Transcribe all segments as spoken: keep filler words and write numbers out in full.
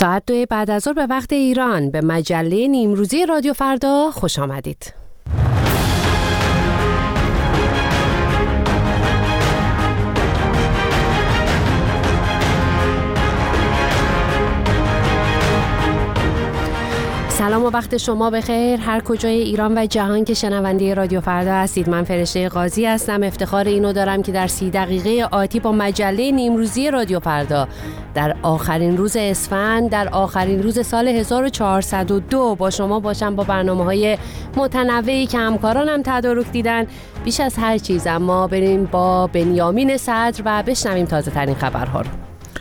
ساعت دو بعد از ظهر به وقت ایران به مجله نیمروزی رادیو فردا خوش آمدید. سلام و وقت شما بخیر هر کجای ایران و جهان که شنونده رادیو فردا هستید. من فرشته قاضی هستم. افتخار اینو دارم که در سی دقیقه آتی با مجله نیمروزی رادیو فردا در آخرین روز اسفند، در آخرین روز سال هزار و چهارصد و دو با شما باشم با برنامه‌های متنوعی که همکارانم تدارک دیدن. بیش از هر چیز اما بریم با بنیامین صدر و بشنویم تازه ترین خبرها رو.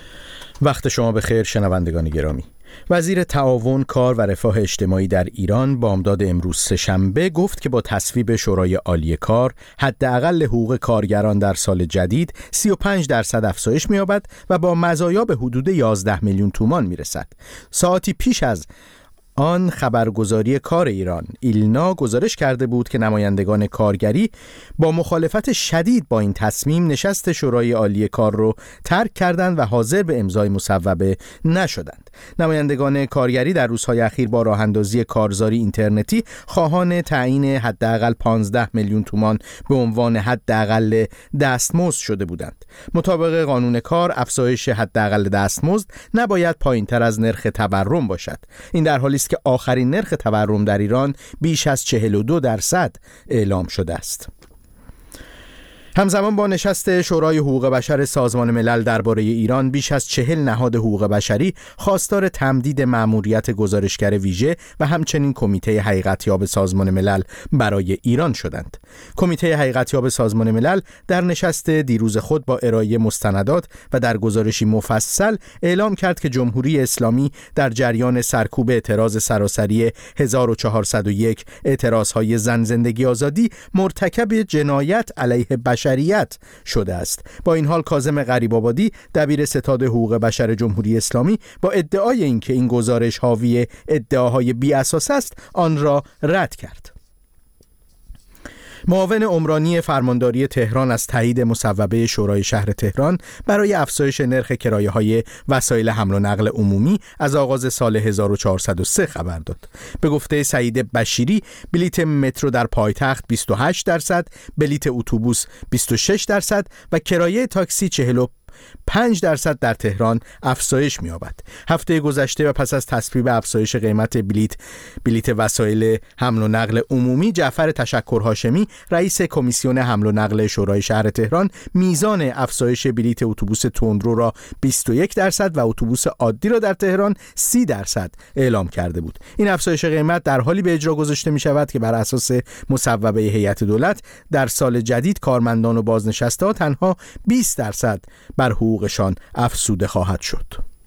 وقت شما بخیر شنوندگان گرامی. وزیر تعاون، کار و رفاه اجتماعی در ایران بامداد امروز سه‌شنبه گفت که با تصویب شورای عالی کار حداقل حقوق کارگران در سال جدید سی و پنج درصد افزایش می‌یابد و با مزایا به حدود یازده میلیون تومان میرسد. ساعتی پیش از آن خبرگزاری کار ایران ایلنا گزارش کرده بود که نمایندگان کارگری با مخالفت شدید با این تصمیم نشست شورای عالی کار رو ترک کردند و حاضر به امضای مصوبه نشدند. نمایندگان کارگری در روزهای اخیر با راه اندازی کارزاری اینترنتی خواهان تعیین حداقل پانزده میلیون تومان به عنوان حداقل دستمزد شده بودند. مطابق قانون کار افزایش حداقل دستمزد نباید پایین‌تر از نرخ تورم باشد. این در حالی است که آخرین نرخ تورم در ایران بیش از چهل و دو درصد اعلام شده است. همزمان با نشست شورای حقوق بشر سازمان ملل درباره ایران بیش از چهل نهاد حقوق بشری خواستار تمدید مأموریت گزارشگر ویژه و همچنین کمیته حقیقتیاب سازمان ملل برای ایران شدند. کمیته حقیقتیاب سازمان ملل در نشست دیروز خود با ارائه مستندات و در گزارشی مفصل اعلام کرد که جمهوری اسلامی در جریان سرکوب اعتراض سراسری هزار و چهارصد و یک اعتراضهای زن زندگی آزادی مرتکب جنایت علیه بشر شریعت شده است. با این حال کاظم غریب‌آبادی دبیر ستاد حقوق بشر جمهوری اسلامی با ادعای اینکه این گزارش حاوی ادعاهای بی اساس است آن را رد کرد. معاون عمرانی فرمانداری تهران از تایید مصوبه شورای شهر تهران برای افزایش نرخ کرایه‌های وسایل حمل و نقل عمومی از آغاز سال هزار و چهارصد و سه خبر داد. به گفته سعید بشیری بلیت مترو در پایتخت بیست و هشت درصد، بلیت اتوبوس بیست و شش درصد و کرایه تاکسی چهل و پنج درصد در تهران افزایش می‌یابد. هفته گذشته و پس از تصویب افزایش قیمت بلیت بلیت وسایل حمل و نقل عمومی، جعفر تشکر هاشمی رئیس کمیسیون حمل و نقل شورای شهر تهران میزان افزایش بلیت اتوبوس تندرو را بیست و یک درصد و اتوبوس عادی را در تهران سی درصد اعلام کرده بود. این افزایش قیمت در حالی به اجرا گذاشته می‌شود که بر اساس مصوبه هیئت دولت در سال جدید کارمندان و بازنشسته‌ها تنها بیست درصد بر حقوقشان افزوده خواهد شد.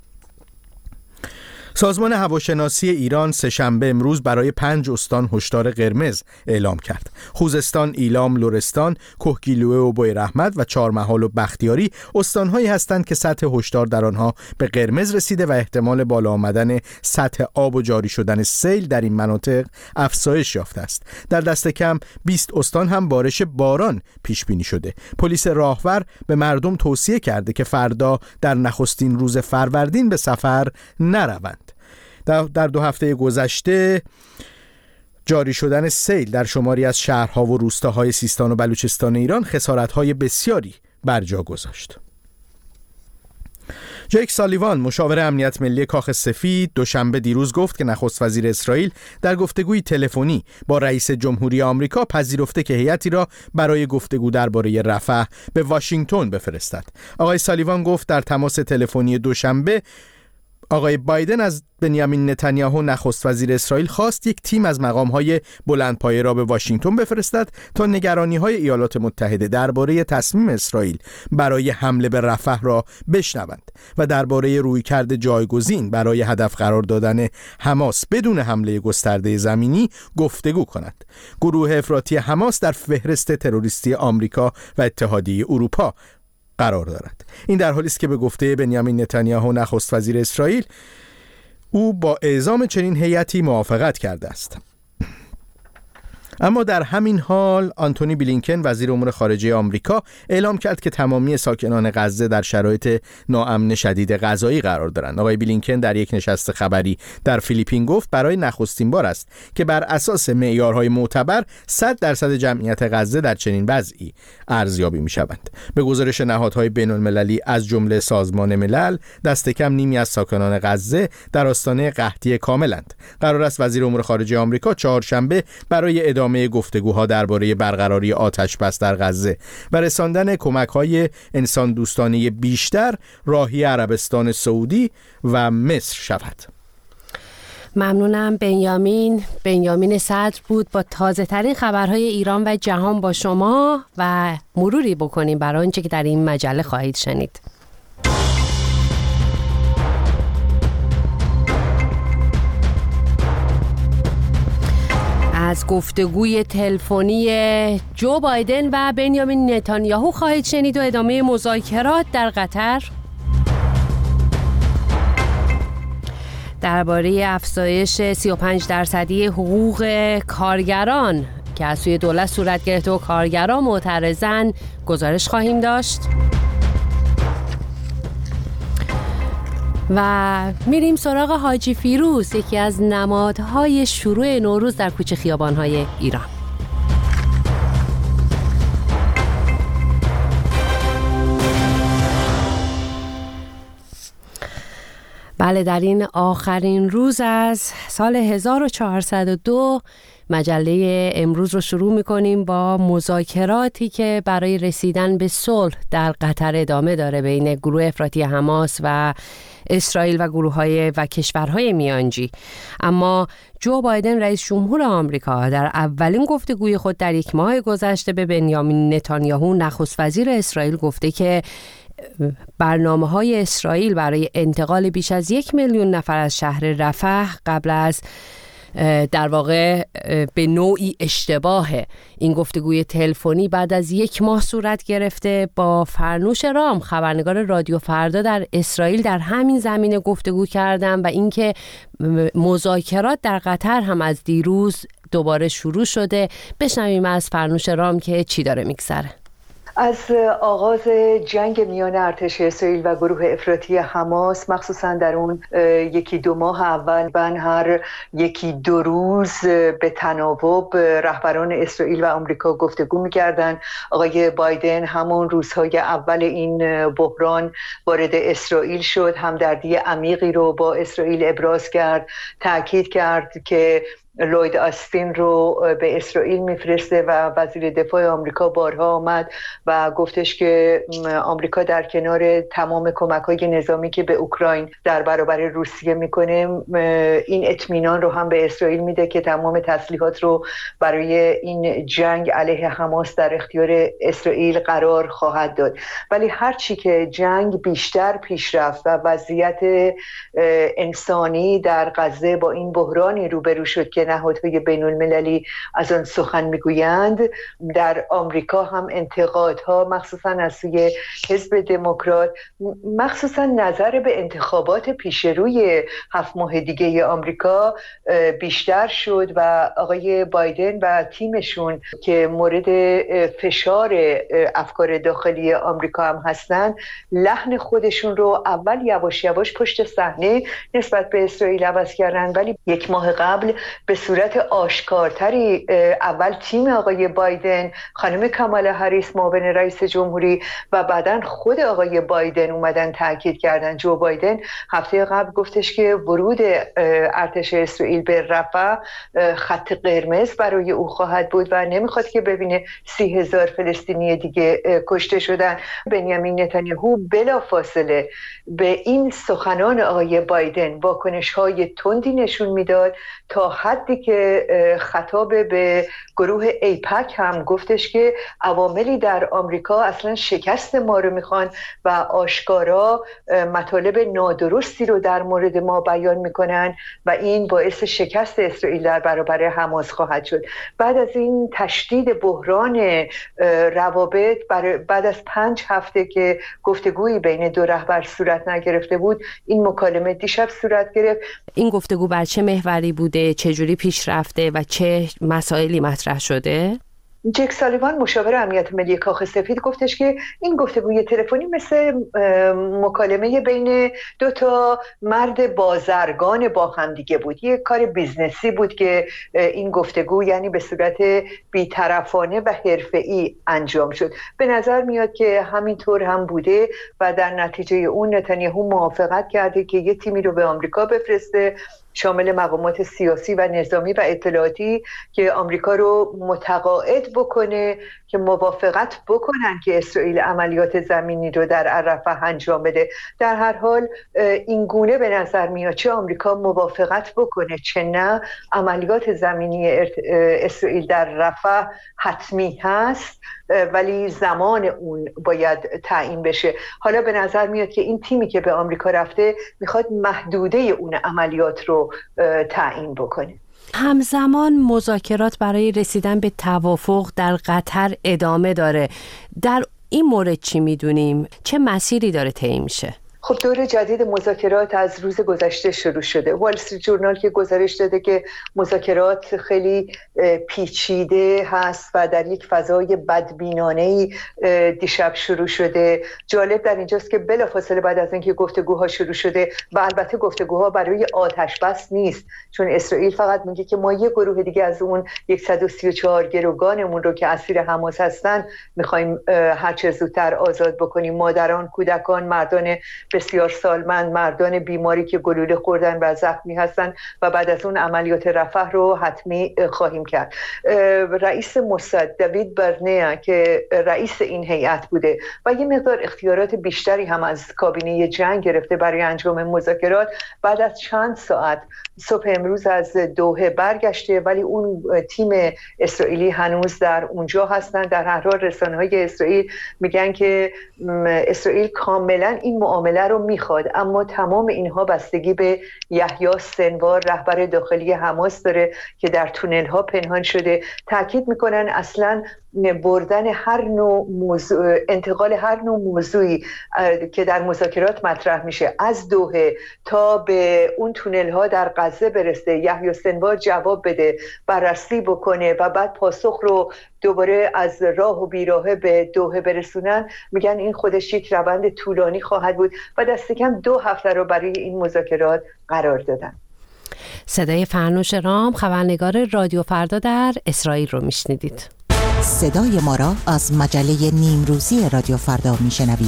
سازمان هواشناسی ایران سه‌شنبه امروز برای پنج استان هشدار قرمز اعلام کرد. خوزستان، ایلام، لرستان، کهگیلویه و بویراحمد و چهارمحال و بختیاری استان‌هایی هستند که سطح هشدار در آنها به قرمز رسیده و احتمال بالا آمدن سطح آب و جاری شدن سیل در این مناطق افزایش یافته است. در دست کم بیست استان هم بارش باران پیش بینی شده. پلیس راهور به مردم توصیه کرده که فردا در نخستین روز فروردین به سفر نروند. در دو هفته گذشته جاری شدن سیل در شماری از شهرها و روستاهای سیستان و بلوچستان ایران خسارت‌های بسیاری بر جا گذاشت. جیک سالیوان مشاور امنیت ملی کاخ سفید دوشنبه دیروز گفت که نخست وزیر اسرائیل در گفتگوی تلفنی با رئیس جمهوری آمریکا پذیرفته که هیئتی را برای گفتگو درباره رفح به واشنگتن بفرستد. آقای سالیوان گفت در تماس تلفنی دوشنبه آقای بایدن از بنیامین نتانیاهو نخست وزیر اسرائیل خواست یک تیم از مقام‌های بلندپایه را به واشنگتن بفرستد تا نگرانی‌های ایالات متحده درباره تصمیم اسرائیل برای حمله به رفح را بشنوند و درباره رویکرد جایگزین برای هدف قرار دادن حماس بدون حمله گسترده زمینی گفتگو کنند. گروه افراطی حماس در فهرست تروریستی آمریکا و اتحادیه اروپا قرار دارد. این در حالی است که به گفته بنیامین نتانیاهو نخست وزیر اسرائیل او با اعزام چنین هیئتی موافقت کرده است. اما در همین حال آنتونی بلینکن وزیر امور خارجه آمریکا اعلام کرد که تمامی ساکنان غزه در شرایط ناامن شدید غذایی قرار دارند. آقای بلینکن در یک نشست خبری در فیلیپین گفت برای نخستین بار است که بر اساس معیارهای معتبر صد درصد جمعیت غزه در چنین وضعی ارزیابی می‌شوند. به گزارش نهادهای بین‌المللی از جمله سازمان ملل، دست کم نیمی از ساکنان غزه در آستانه قحطی کاملند. قرار است وزیر امور خارجه آمریکا چهارشنبه برای ادامه گفتگوها درباره برقراری آتش‌بس در غزه و رساندن کمک‌های انسان دوستانه بیشتر راهی عربستان سعودی و مصر شود. ممنونم. بنیامین بنیامین صدر بود با تازه ترین خبرهای ایران و جهان با شما و مروری بکنیم برای آنچه که در این مجله خواهید شنید. از گفتگوی تلفنی جو بایدن و بنیامین نتانیاهو خواهید شنید و ادامه مذاکرات در قطر، درباره افزایش سی و پنج درصدی حقوق کارگران که از سوی دولت صورت گرفته و کارگران معترضن گزارش خواهیم داشت و میریم سراغ حاجی فیروز، یکی از نمادهای شروع نوروز در کوچه خیابان‌های ایران. بله، در این آخرین روز از سال هزار و چهارصد و دو مجله امروز رو شروع می‌کنیم با مذاکراتی که برای رسیدن به صلح در قطر ادامه داره بین گروه افراطی حماس و اسرائیل و گروه‌های و کشورهای میانجی. اما جو بایدن رئیس جمهور آمریکا در اولین گفتگوی خود در یک ماه گذشته به بنیامین نتانیاهو نخست وزیر اسرائیل گفته که برنامه‌های اسرائیل برای انتقال بیش از یک میلیون نفر از شهر رفح قبل از در واقع به نوعی اشتباهه. این گفتگوی تلفنی بعد از یک ماه صورت گرفته. با فرنوش رام، خبرنگار رادیو فردا در اسرائیل، در همین زمینه گفتگو کردم و اینکه مذاکرات در قطر هم از دیروز دوباره شروع شده. بشنویم از فرنوش رام که چی داره میگذره. از آغاز جنگ میان ارتش اسرائیل و گروه افراطی حماس، مخصوصا در اون یکی دو ماه اول، بن هر یکی دو روز به تناوب رهبران اسرائیل و آمریکا گفتگو می‌کردند. آقای بایدن همون روزهای اول این بحران وارد اسرائیل شد، همدردی عمیقی رو با اسرائیل ابراز کرد، تاکید کرد که لوید آستین رو به اسرائیل میفرسته و وزیر دفاع آمریکا بارها آمد و گفتش که آمریکا در کنار تمام کمک‌های نظامی که به اوکراین در برابر روسیه میکنه، این اطمینان رو هم به اسرائیل میده که تمام تسلیحات رو برای این جنگ علیه حماس در اختیار اسرائیل قرار خواهد داد. ولی هرچی که جنگ بیشتر پیش رفت و وضعیت انسانی در غزه با این بحرانی روبرو شد که نهادهای بین المللی از آن سخن میگویند، در آمریکا هم انتقادها مخصوصا از سوی حزب دموکرات، مخصوصا نظر به انتخابات پیش روی هفت ماه دیگه آمریکا بیشتر شد و آقای بایدن و تیمشون که مورد فشار افکار داخلی آمریکا هم هستند، لحن خودشون رو اول یواش یواش پشت صحنه نسبت به اسرائیل عوض کردن، ولی یک ماه قبل به صورت آشکارتری اول تیم آقای بایدن، خانم کامالا هریس معاون رئیس جمهوری و بعداً خود آقای بایدن اومدن تاکید کردن. جو بایدن هفته قبل گفتش که ورود ارتش اسرائیل به رفح خط قرمز برای او خواهد بود و نمیخواد که ببینه سی هزار فلسطینی دیگه کشته شدن. بنیامین نتانیاهو بلافاصله به این سخنان آقای بایدن واکنش‌های تندی نشون میداد، تا حدی که خطاب به گروه ایپک هم گفتش که عواملی در آمریکا اصلا شکست ما رو میخوان و آشکارا مطالب نادرستی رو در مورد ما بیان میکنن و این باعث شکست اسرائیل در برابر حماس خواهد شد. بعد از این تشدید بحران روابط، بعد از پنج هفته که گفتگویی بین دو رهبر صورت نگرفته بود، این مکالمه دیشب صورت گرفت. این گفتگو بر چه محوری بوده؟ چجوری چجوری پیش رفته و چه مسائلی مطرح شده؟ جک سالیوان مشاور امنیت ملی کاخ سفید گفتش که این گفتگوی تلفنی مثل مکالمه بین دو تا مرد بازرگان با هم دیگه بود، یه کار بیزنسی بود که این گفتگو یعنی به صورت بی‌طرفانه و حرفه‌ای انجام شد. به نظر میاد که همینطور هم بوده و در نتیجه اون نتانیاهو موافقت کرده که یه تیمی رو به آمریکا بفرسته شامل مقامات سیاسی و نظامی و اطلاعاتی که آمریکا رو متقاعد بکنه که موافقت بکنن که اسرائیل عملیات زمینی رو در رفح انجام بده. در هر حال این گونه به نظر میاد چه آمریکا موافقت بکنه چه نه، عملیات زمینی اسرائیل در رفح حتمی هست، ولی زمان اون باید تعیین بشه. حالا به نظر میاد که این تیمی که به آمریکا رفته میخواد محدوده اون عملیات رو تعیین بکنه. همزمان مذاکرات برای رسیدن به توافق در قطر ادامه داره. در این مورد چی میدونیم؟ چه مسیری داره طی میشه؟ خب دور جدید مذاکرات از روز گذشته شروع شده. وال استریت جورنال که گزارش داده که مذاکرات خیلی پیچیده هست و در یک فضای بدبینانه‌ای دیشب شروع شده. جالب در اینجاست که بلافاصله بعد از اینکه گفتگوها شروع شده و البته گفتگوها برای آتش بس نیست، چون اسرائیل فقط میگه که ما یک گروه دیگه از اون صد و سی و چهار گروگانمون رو که اسیر حماس هستن میخوایم هر چه زودتر آزاد بکنیم. مادران، کودکان، مردان بسیار سالمند، مردان بیماری که گلوله خوردن و زخمی هستن و بعد از اون عملیات رفح رو حتمی خواهیم کرد. رئیس موساد دیوید برنیا که رئیس این هیئت بوده و یه مقدار اختیارات بیشتری هم از کابینه جنگ گرفته برای انجام مذاکرات، بعد از چند ساعت صبح امروز از دوحه برگشته، ولی اون تیم اسرائیلی هنوز در اونجا هستن. در هر حال رسانه‌های اسرائیل میگن که اسرائیل کاملا این معامله رو میخواد، اما تمام اینها بستگی به یحیی سنوار رهبر داخلی حماس داره که در تونل ها پنهان شده. تاکید میکنن اصلا بردن هر نوع موضوع، انتقال هر نوع موضوعی که در مذاکرات مطرح میشه از دوحه تا به اون تونل ها در غزه برسه، یحیی سنوار جواب بده، بررسی بکنه و بعد پاسخ رو دوباره از راه و بیراهه به دوحه برسونن. میگن این خودش یک روند طولانی خواهد بود و دست کم دو هفته رو برای این مذاکرات قرار دادن. صدای فرنوش رام، خبرنگار رادیو فردا در اسرائیل رو میشنیدید. صدای ما را از مجله نیمروزی رادیو فردا میشنوید.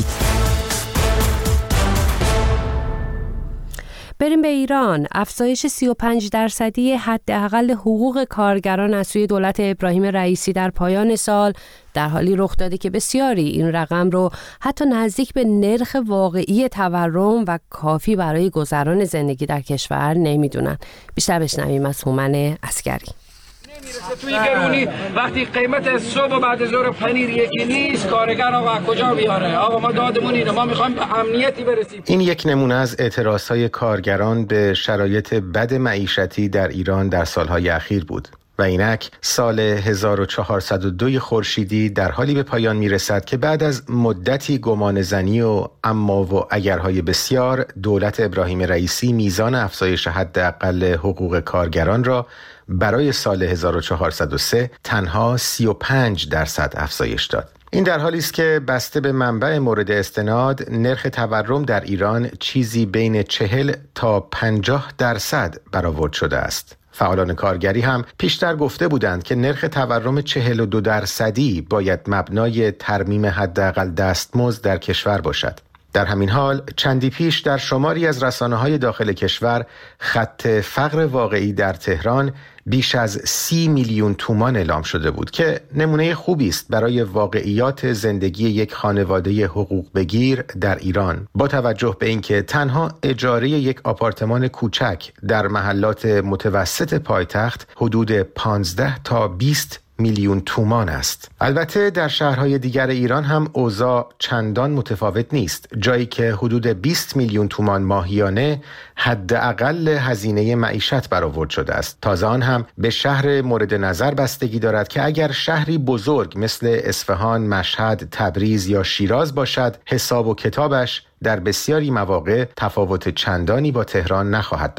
بریم به ایران. افزایش سی و پنج درصدی حداقل حقوق کارگران از سوی دولت ابراهیم رئیسی در پایان سال در حالی رخ داده که بسیاری این رقم رو حتی نزدیک به نرخ واقعی تورم و کافی برای گذران زندگی در کشور نمیدونن. بیشتر بشنویم از هومن عسگری. نمیرسه توی گرونی وقتی قیمت صبح و بعد ظهر پنیر یکی نیست، کارگر آقا کجا بیاره؟ آقا ما دادمون اینه، ما میخوایم به امنیتی برسیم. این یک نمونه از اعتراضهای کارگران به شرایط بد معیشتی در ایران در سالهای اخیر بود. و اینک سال هزار و چهارصد و دو خورشیدی در حالی به پایان میرسد که بعد از مدتی گمانه‌زنی و اما و اگرهای بسیار، دولت ابراهیم رئیسی میزان افزایش حداقل حقوق کارگران را برای سال هزار و چهارصد و سه تنها سی و پنج درصد افزایش داد. این در حالی است که بسته به منبع مورد استناد نرخ تورم در ایران چیزی بین چهل تا پنجاه درصد برآورد شده است. فعالان کارگری هم پیشتر گفته بودند که نرخ تورم چهل و دو درصدی باید مبنای ترمیم حداقل دستمزد در کشور باشد. در همین حال چندی پیش در شماری از رسانه‌های داخل کشور خط فقر واقعی در تهران بیش از سی میلیون تومان اعلام شده بود که نمونه خوبی است برای واقعیات زندگی یک خانواده حقوق بگیر در ایران، با توجه به اینکه تنها اجاره یک آپارتمان کوچک در محلات متوسط پایتخت حدود پانزده تا بیست میلیون تومان است. البته در شهرهای دیگر ایران هم اوضاع چندان متفاوت نیست، جایی که حدود بیست میلیون تومان ماهیانه حداقل هزینه معیشت برآورد شده است. تازه آن هم به شهر مورد نظر بستگی دارد که اگر شهری بزرگ مثل اصفهان، مشهد، تبریز یا شیراز باشد، حساب و کتابش در بسیاری مواقع تفاوت چندانی با تهران نخواهد داشت.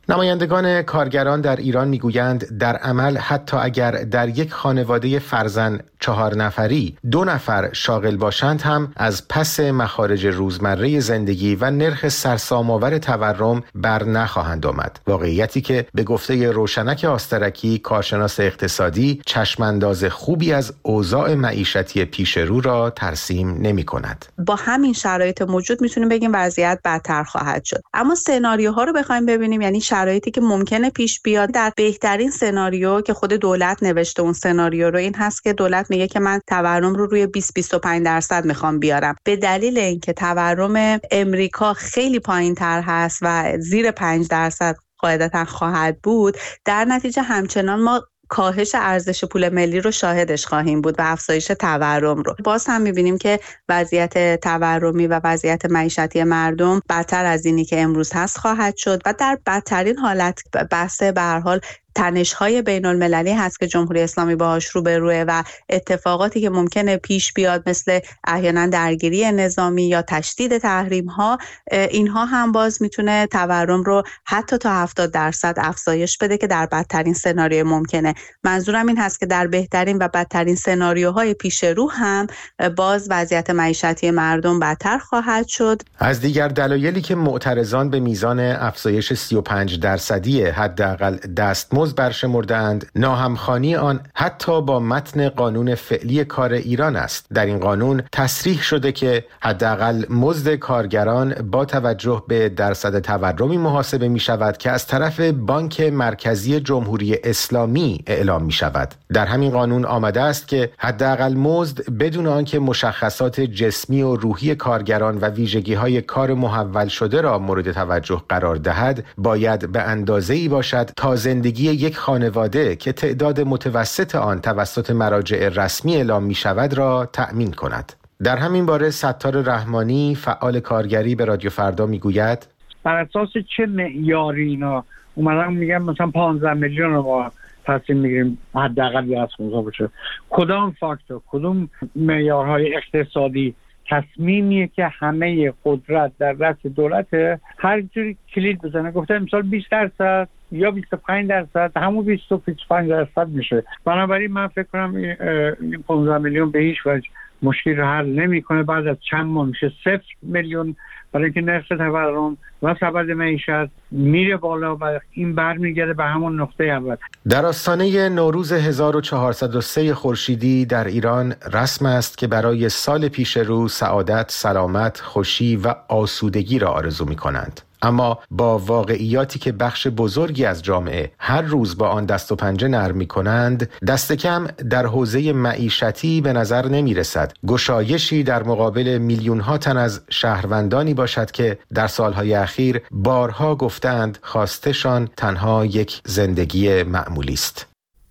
نمایندگان کارگران در ایران میگویند در عمل حتی اگر در یک خانواده فرزن چهار نفری دو نفر شاغل باشند هم از پس مخارج روزمره زندگی و نرخ سرسام‌آور تورم بر نخواهند آمد. واقعیتی که به گفته روشنک آسترکی کارشناس اقتصادی چشمانداز خوبی از اوضاع معیشتی پیش رو را ترسیم نمی کند. با همین شرایط موجود میتونیم بگیم وضعیت بدتر خواهد شد. اما سناریوها رو بخوایم ببینیم، یعنی شرایطی که ممکنه پیش بیاد، در بهترین سناریو که خود دولت نوشته اون سناریو رو این هست که دولت میگه که من تورم رو روی بیست تا بیست و پنج درصد میخوام بیارم. به دلیل اینکه تورم امریکا خیلی پایین‌تر هست و زیر پنج درصد قاعدتاً خواهد بود، در نتیجه همچنان ما کاهش ارزش پول ملی رو شاهدش خواهیم بود و افزایش تورم رو. باز هم می‌بینیم که وضعیت تورمی و وضعیت معیشتی مردم بدتر از اینی که امروز هست خواهد شد و در بدترین حالت بحث به هر حال تنش‌های بین‌المللی هست که جمهوری اسلامی باهاش روبروه و اتفاقاتی که ممکنه پیش بیاد مثل احیانا درگیری نظامی یا تشدید تحریم‌ها، اینها هم باز میتونه تورم رو حتی تا هفتاد درصد افزایش بده که در بدترین سناریو ممکنه. منظورم این هست که در بهترین و بدترین سناریوهای پیش رو هم باز وضعیت معیشتی مردم بدتر خواهد شد. از دیگر دلایلی که معترضان به میزان افزایش سی و پنج درصدی حداقل دستمزد برشمردند، ناهمخوانی آن حتی با متن قانون فعلی کار ایران است. در این قانون تصریح شده که حداقل مزد کارگران با توجه به درصد تورمی محاسبه می شود که از طرف بانک مرکزی جمهوری اسلامی اعلام می شود. در همین قانون آمده است که حداقل مزد بدون آنکه مشخصات جسمی و روحی کارگران و ویژگی‌های کار محول شده را مورد توجه قرار دهد، باید به اندازه‌ای باشد تا زندگی یک خانواده که تعداد متوسط آن توسط مراجع رسمی اعلام می شود را تأمین کند. در همین باره ستار رحمانی فعال کارگری به رادیو فردا می گوید بر اساس چه معیاری اینا اومدن میگن مثلا پانزده میلیون رو ما تصمیم میگیریم حداقل دستمزد بشه؟ کدام فاکتور، کدوم معیارهای اقتصادی تصمیمیه که همه قدرت در دست دولته؟ هر جوری کلید بزنه گفته مثلا بیست درصد یا بیست و پنج درصد، همون بیست و پنج درصد میشه. بنابراین من فکر کنم این پانزده میلیون به هیچ وجه مشکل رو حل نمیکنه. بعد از چند ماه میشه صفر میلیون، برای اینکه نرخ تورم و سبد معیشت میره بالا و این برمیگرده به همون نقطه اول. در آستانه نوروز هزار و چهارصد و سه خورشیدی در ایران رسم است که برای سال پیش رو سعادت، سلامت، خوشی و آسودگی را آرزو می‌کنند. اما با واقعیاتی که بخش بزرگی از جامعه هر روز با آن دست و پنجه نرم می‌کنند، دست کم در حوزه معیشتی به نظر نمی‌رسد گشایشی در مقابل میلیون‌ها تن از شهروندانی باشد که در سالهای اخیر بارها گفتند خواستشان تنها یک زندگی معمولی است.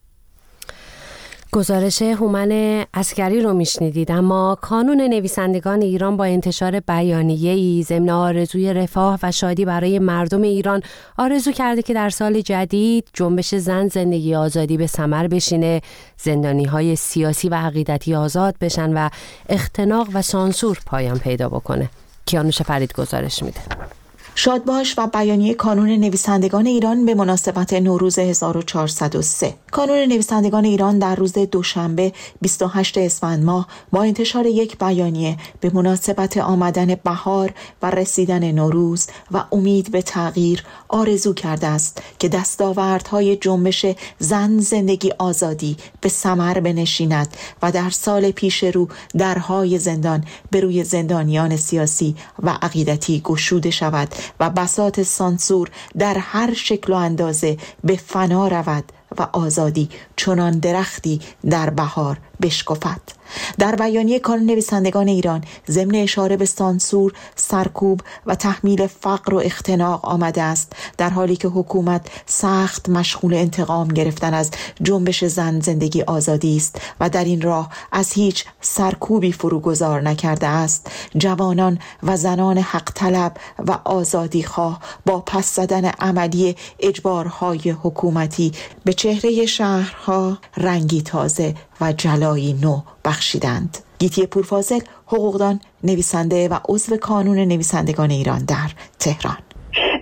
گزارش هومن عسکری رو میشنیدید. اما کانون نویسندگان ایران با انتشار بیانیه‌ای ضمن آرزوی رفاه و شادی برای مردم ایران آرزو کرده که در سال جدید جنبش زن زندگی آزادی به ثمر بشینه، زندانی‌های سیاسی و عقیدتی آزاد بشن و اختناق و سانسور پایان پیدا بکنه. کیانوش فرید گزارش میده. شادباش و بیانیه کانون نویسندگان ایران به مناسبت نوروز هزار و چهارصد و سه. کانون نویسندگان ایران در روز دوشنبه بیست و هشتم اسفند ماه با انتشار یک بیانیه به مناسبت آمدن بهار و رسیدن نوروز و امید به تغییر آرزو کرده است که دستاوردهای جنبش زن زندگی آزادی به ثمر بنشیند و در سال پیش رو درهای زندان به روی زندانیان سیاسی و عقیدتی گشوده شود و بساط سانسور در هر شکل و اندازه به فنا رود و آزادی چنان درختی در بهار بشکفد. در بیانیه کانون نویسندگان ایران ضمن اشاره به سانسور، سرکوب و تحمیل فقر و اختناق آمده است، در حالی که حکومت سخت مشغول انتقام گرفتن از جنبش زن زندگی آزادی است و در این راه از هیچ سرکوبی فروگذار نکرده است. جوانان و زنان حق طلب و آزادی خواه با پس زدن عملی اجبارهای حکومتی به چهره شهرها رنگی تازه و جلایی نو بخشیدند. گیتی پورفاضل، حقوقدان، نویسنده و عضو کانون نویسندگان ایران در تهران. ببین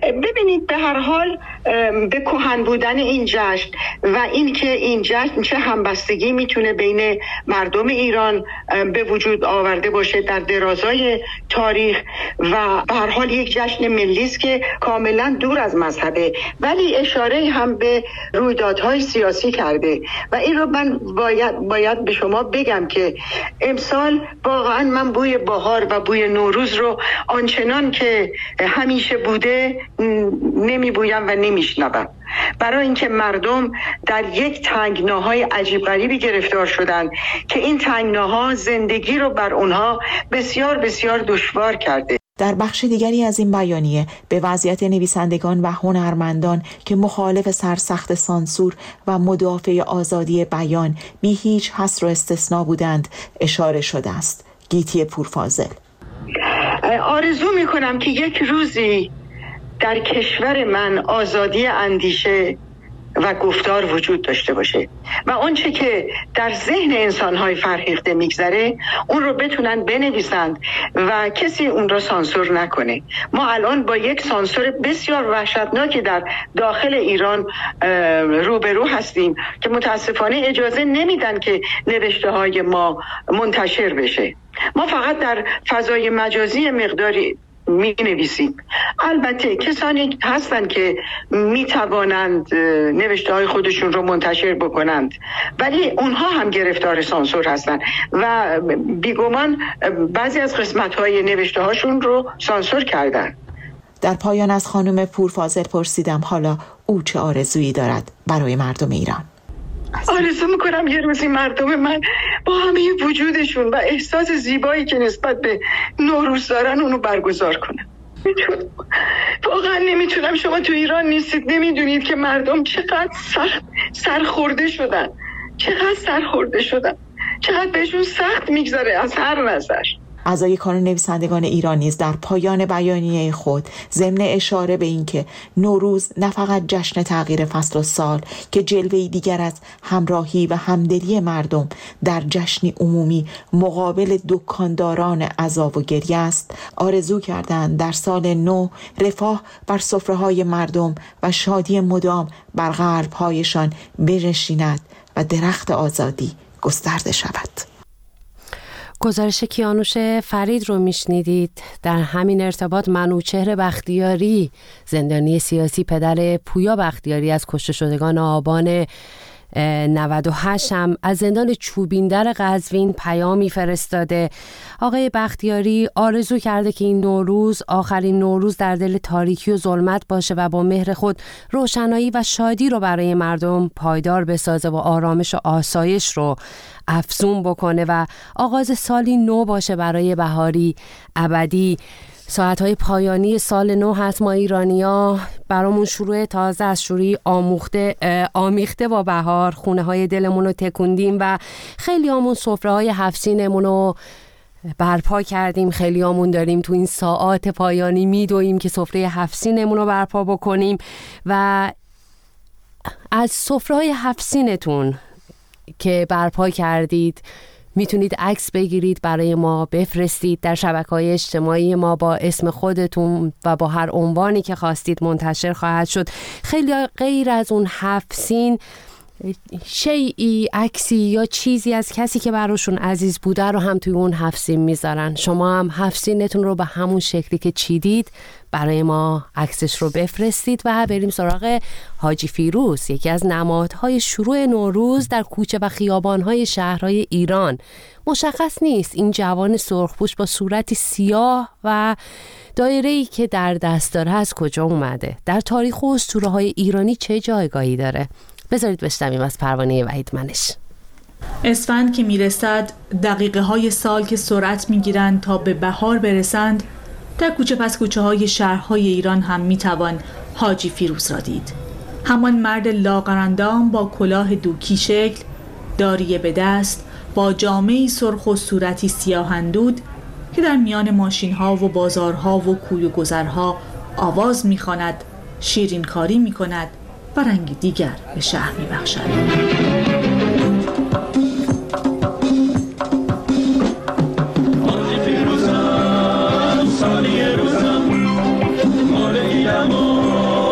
ببینید به هر حال به کهن بودن این جشن و اینکه این جشن چه همبستگی میتونه بین مردم ایران به وجود آورده باشه در درازای تاریخ و به هر حال یک جشن ملی است که کاملا دور از مذهبه، ولی اشاره هم به رویدادهای سیاسی کرده و این رو من باید باید به شما بگم که امسال واقعا من بوی بهار و بوی نوروز رو آنچنان که همیشه بوده نمی بویم و نمیشنوم، برای اینکه مردم در یک تنگناهای عجیب غریبی گرفتار شدن که این تنگناها زندگی رو بر اونها بسیار بسیار دشوار کرده. در بخش دیگری از این بیانیه به وضعیت نویسندگان و هنرمندان که مخالف سرسخت سانسور و مدافع آزادی بیان بی هیچ حصر و استثنا بودند اشاره شده است. گیتی پورفاضل: آرزو میکنم که یک روزی در کشور من آزادی اندیشه و گفتار وجود داشته باشه و آنچه که در ذهن انسان‌های فرهیخته میگذره اون رو بتونن بنویسند و کسی اون رو سانسور نکنه. ما الان با یک سانسور بسیار وحشتناکی در داخل ایران روبرو هستیم که متاسفانه اجازه نمیدن که نوشته‌های ما منتشر بشه. ما فقط در فضای مجازی مقداری می نویسیم. البته کسانی هستند که می توانند نوشته های خودشون رو منتشر بکنند، ولی اونها هم گرفتار سانسور هستند و بیگمان بعضی از قسمت های نوشته هاشون رو سانسور کردن. در پایان از خانم پورفاضل پرسیدم حالا او چه آرزویی دارد برای مردم ایران. آرزو میکنم یه روزی مردم من با همه وجودشون و احساس زیبایی که نسبت به نوروز دارن اونو برگزار کنن. واقعا نمیتونم، شما تو ایران نیستید، نمیدونید که مردم چقدر سخت سرخورده شدن، چقدر سرخورده شدن، چقدر بهشون سخت میگذره از هر نظر. اعضای کانون نویسندگان ایران نیز در پایان بیانیه خود ضمن اشاره به اینکه نوروز نه فقط جشن تغییر فصل و سال که جلوه‌ای دیگر از همراهی و همدلی مردم در جشنی عمومی مقابل دکانداران عذاب و گریه است، آرزو کردند در سال نو رفاه بر سفره‌های مردم و شادی مدام بر قلب‌هایشان بنشیند و درخت آزادی گسترده شود. گزارش کیانوش فرید رو میشنیدید. در همین ارتباط منوچهر بختیاری، زندانی سیاسی پدر پویا بختیاری از کشته شدگان آبان نود و هشت، هم از زندان چوبیندر قزوین پیامی فرستاده. آقای بختیاری آرزو کرده که این نوروز آخرین نوروز در دل تاریکی و ظلمت باشه و با مهر خود روشنایی و شادی رو برای مردم پایدار بسازه و آرامش و آسایش رو افزون بکنه و آغاز سالی نو باشه برای بهاری ابدی. ساعتهای پایانی سال نو هست. ما ایرانی‌ها برامون شروع تازه از شروعی آموخته آمیخته با بهار خونه های دلمون رو تکوندیم و خیلی همون سفره های هفت سینمون رو برپا کردیم. خیلی همون داریم تو این ساعات پایانی میدویم که سفره هفت سینمون رو برپا بکنیم و از سفره های هفت سینتون که برپا کردید میتونید عکس بگیرید برای ما بفرستید در شبکه‌های اجتماعی ما با اسم خودتون و با هر عنوانی که خواستید منتشر خواهد شد. خیلی غیر از اون هفت سین شیئی، عکسی یا چیزی از کسی که براشون عزیز بوده رو هم توی اون هفت سین میذارن. شما هم هفت سینتون رو به همون شکلی که چیدید برای ما عکسش رو بفرستید و بریم سراغ حاجی فیروز، یکی از نمادهای شروع نوروز در کوچه و خیابانهای شهرهای ایران. مشخص نیست این جوان سرخپوش با صورتی سیاه و دایره‌ای که در دست داره از کجا اومده، در تاریخ و اسطوره‌های ایرانی چه جایگاهی داره. بذارید بشنویم از پروانه وحید منش. اسفند که میرسد، دقیقه های سال که سرعت میگیرند تا به بهار برسند، در کوچه پس کوچه های شهرهای ایران هم میتوان حاجی فیروز را دید. همان مرد لاغرندام با کلاه دوکی شکل، داریه به دست، با جامه‌ای سرخ و صورتی سیاه اندود که در میان ماشین ها و بازارها و کوی و گذرها آواز میخواند، شیرین کاری میکند و رنگ دیگر به شهر میبخشد. حاجی فیروزم، سالی روزم، مال ایرم و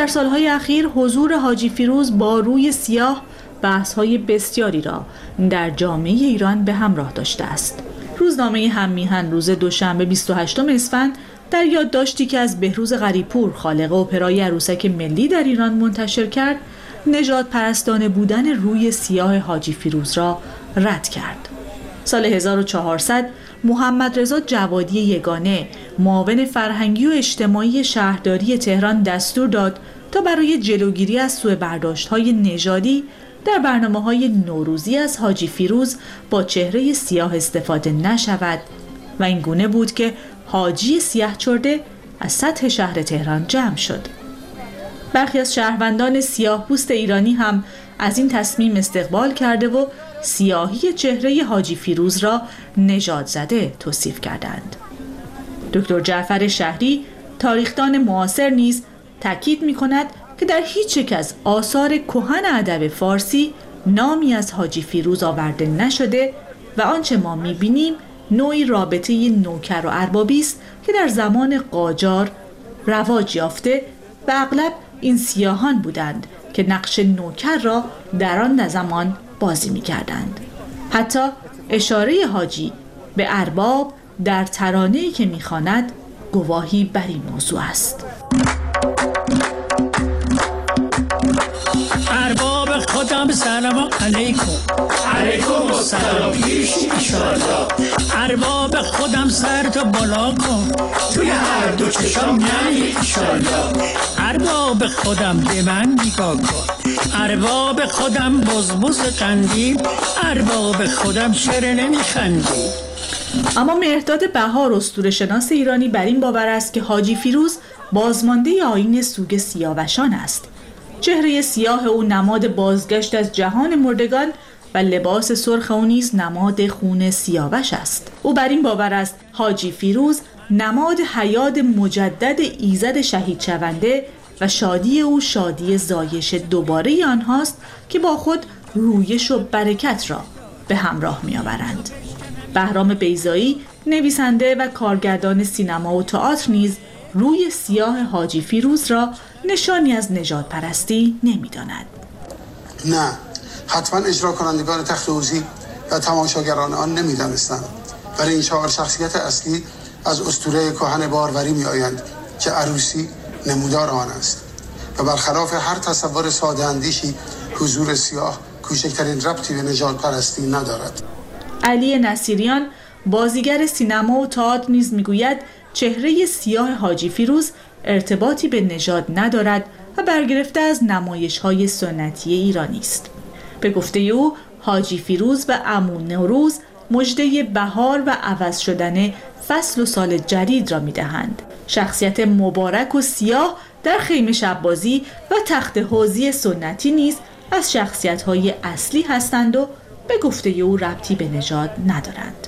در سالهای اخیر حضور حاجی فیروز با روی سیاه بحث‌های بسیاری را در جامعه ایران به همراه داشته است. روزنامه هممیهن روز دوشنبه بیست و هشتم اسفند در یادداشتی که از بهروز غریب‌پور خالق اپرای عروسک ملی در ایران منتشر کرد، نژاد پرستانه بودن روی سیاه حاجی فیروز را رد کرد. سال هزار و چهارصد محمد رضا جوادی یگانه معاون فرهنگی و اجتماعی شهرداری تهران دستور داد تا برای جلوگیری از سوء برداشت‌های نژادی در برنامه‌های نوروزی از حاجی فیروز با چهره سیاه استفاده نشود و این گونه بود که حاجی سیاه چرده از سطح شهر تهران جمع شد. برخی از شهروندان سیاه پوست ایرانی هم از این تصمیم استقبال کرده و سیاهی چهره حاجی فیروز را نژاد زده توصیف کردند. دکتر جعفر شهری تاریخدان معاصر نیز تاکید می‌کند که در هیچ یک از آثار کهن ادب فارسی نامی از حاجی فیروز آورده نشده و آنچه ما می‌بینیم نوعی رابطه نوکر و اربابی است که در زمان قاجار رواج یافته و اغلب این سیاهان بودند که نقش نوکر را در آن زمان بازی می‌کردند. حتی اشاره حاجی به ارباب در ترانه‌ای که می‌خواند گواهی بر این موضوع است. ارباب خودم سلام علیکم. علیکم السلام پیش ایشالله. ارباب خودم سر تو بالا کن، توی هر دو چشام یعنی ایشالله. ارباب خودم به من نگاه کن، ارباب خودم بزبز قندیل، ارباب خودم چرا نمیخندی. اما مهرداد بهار اسطوره‌شناس ایرانی بر این باور است که حاجی فیروز بازمانده آیین سوگ سیاوشان است. چهره سیاه او نماد بازگشت از جهان مردگان و لباس سرخ او نیز نماد خون سیاوش است. او بر این باور است حاجی فیروز نماد حیات مجدد ایزد شهید شونده و شادی او شادی زایش دوباره آنهاست که با خود رویش و برکت را به همراه می آورند. بهرام بیضایی نویسنده و کارگردان سینما و تئاتر نیز روی سیاه حاجی فیروز را نشانی از نژاد پرستی نمی داند. نه، حتما اجرا کنندگان تخت اوزی و تماشاگران آن نمی دانستند، ولی این چهار شخصیت اصلی از اسطوره کهن باروری می آیند که عروسی نمودار آن است و برخلاف هر تصور ساده اندیشی حضور سیاه کوچکترین ربطی به نژاد پرستی ندارد. علی نصیریان بازیگر سینما و تئاتر نیز میگوید چهره سیاه حاجی فیروز ارتباطی به نژاد ندارد و برگرفته از نمایش‌های سنتی ایرانی است. به گفته او حاجی فیروز و عمو نوروز مژده بهار و عوض شدن فصل و سال جدید را می‌دهند. شخصیت مبارک و سیاه در خیمه شب‌بازی و تخت حوضی سنتی نیز از شخصیت‌های اصلی هستند و به گفته او ربطی به نژاد ندارند.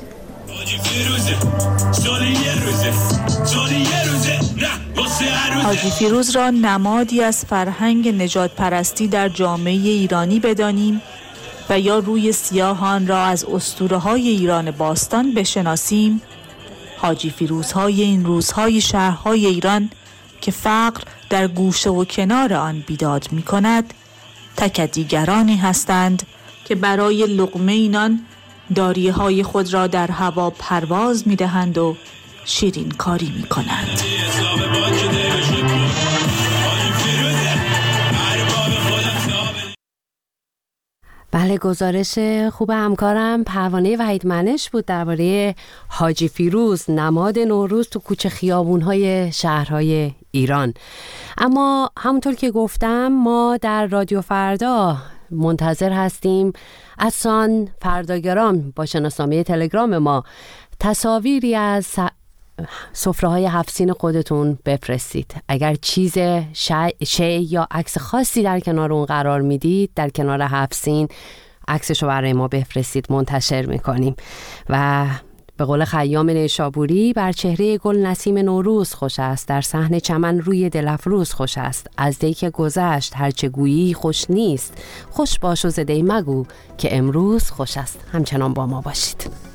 حاجی فیروز را نمادی از فرهنگ نژاد پرستی در جامعه ایرانی بدانیم و یا روی سیاهان را از اسطوره‌های ایران باستان بشناسیم. حاجی فیروزهای این روزهای شهرهای ایران که فقر در گوشه و کنار آن بیداد می کند تکدیگرانی هستند که برای لقمه اینان داریه های خود را در هوا پرواز می دهند و شیرین کاری می کنند. بله، گزارش خوب همکارم پروانه وحید منش بود درباره حاجی فیروز، نماد نوروز تو کوچه خیابون‌های شهرهای ایران. اما همونطور که گفتم ما در رادیو فردا منتظر هستیم از سان فرداگرام با شناسنامه تلگرام ما تصاویری از سفره‌های هفت سین خودتون بفرستید. اگر چیز شیء یا عکس خاصی در کنار اون قرار میدید، در کنار هفت سین عکسشو برای ما بفرستید، منتشر میکنیم. و به قول خیام نیشابوری بر چهره گل نسیم نوروز خوش است، در صحن چمن روی دل افروز خوش است. از دی که گذشت هرچه گویی خوش نیست، خوش باش و ز دی مگو که امروز خوش است. همچنان با ما باشید.